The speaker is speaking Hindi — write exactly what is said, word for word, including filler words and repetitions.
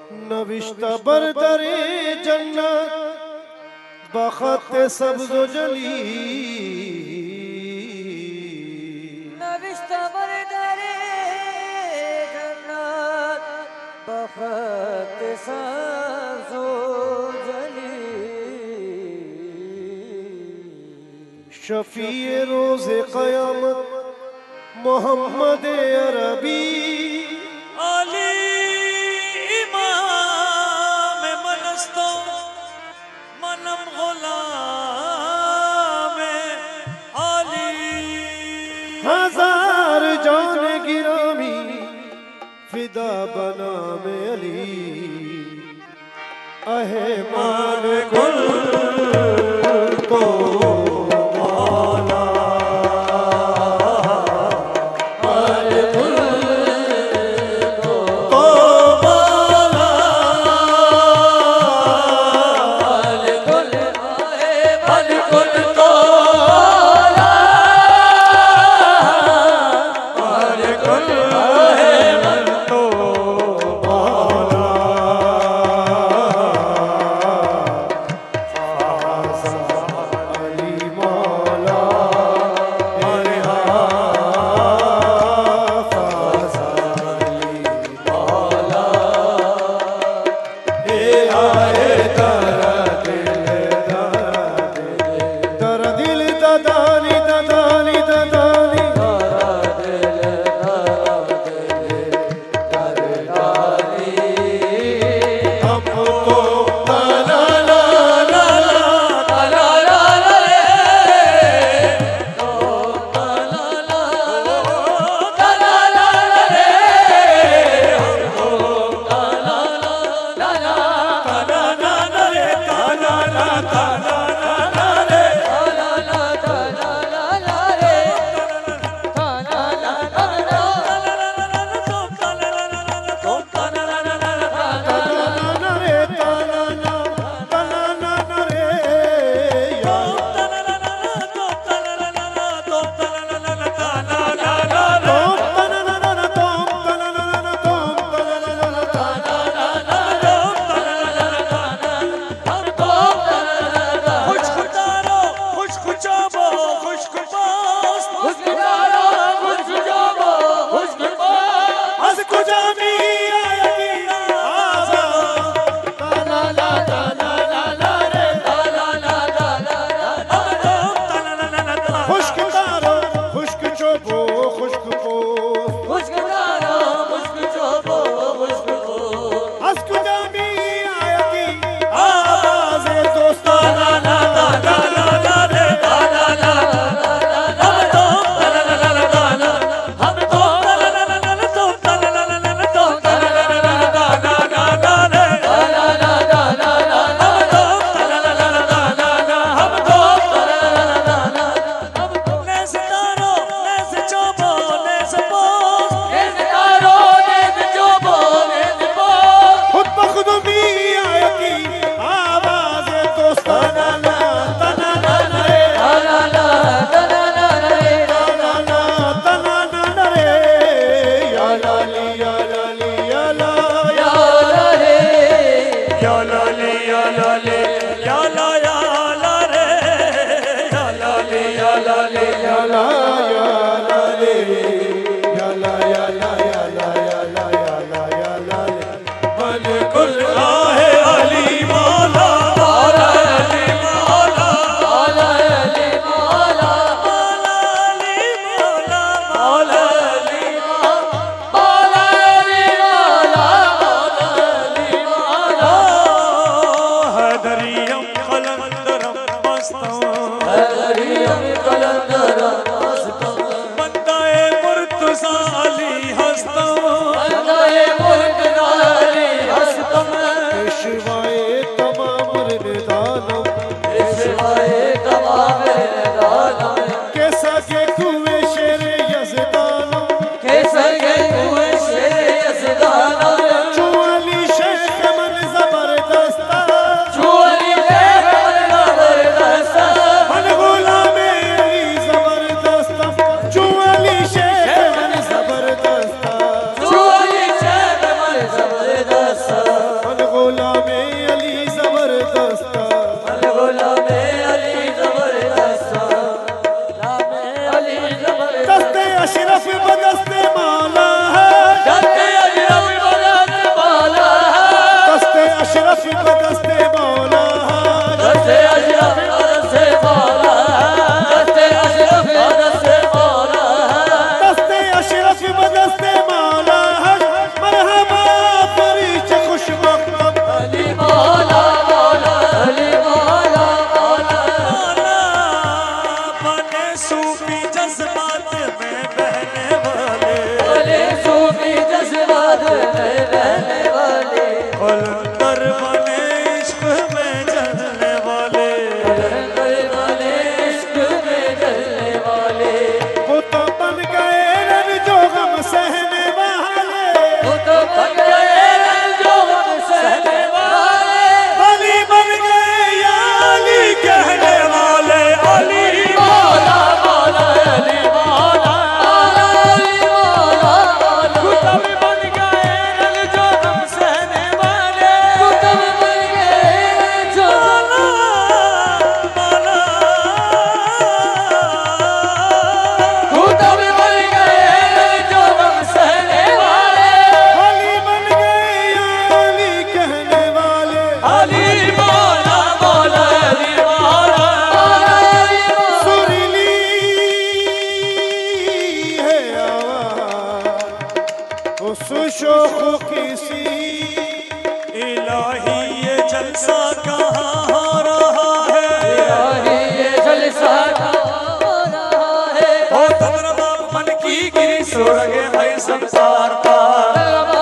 नविश्ता बरदरे जन्नत बखत सब्ज़ जली नविश्ता बरदरे जन्नत बखत सब्ज़ जली शफीए रोज़े क़यामत मोहम्मद अरबी अली इमाम मनस्तो मनम गुलाम अली हजार जान गिरामी फिदा बना में अली अहे मान गुल तो कलंदर बने इश्क में जलने वाले, कलंदर बने इश्क में जलने वाले, वो तो बन गए रन जो गम सहने वाले, वो तो बन गए रन जो गम सहने वाले, अली बन गए या अली कहने वाले, अली मौला मौला अली मौला अली मौला मौला, कुतुब बन गए रन जो गम सहने वाले, कुतुब बन गए जो मौला कुतुब बन गए जो गम सहने वाले, अली बन गए या अली कहने वाले, अली मौला मौला अली मौला, अली मौला सुरीली है आवाज़ उस शोख किसी, इलाही ये जलसा कहाँ हो रहा है, इलाही ये जलसा हो रहा है, ओ तमरा बाप मन की गिरी सुरगे भाई संसार का,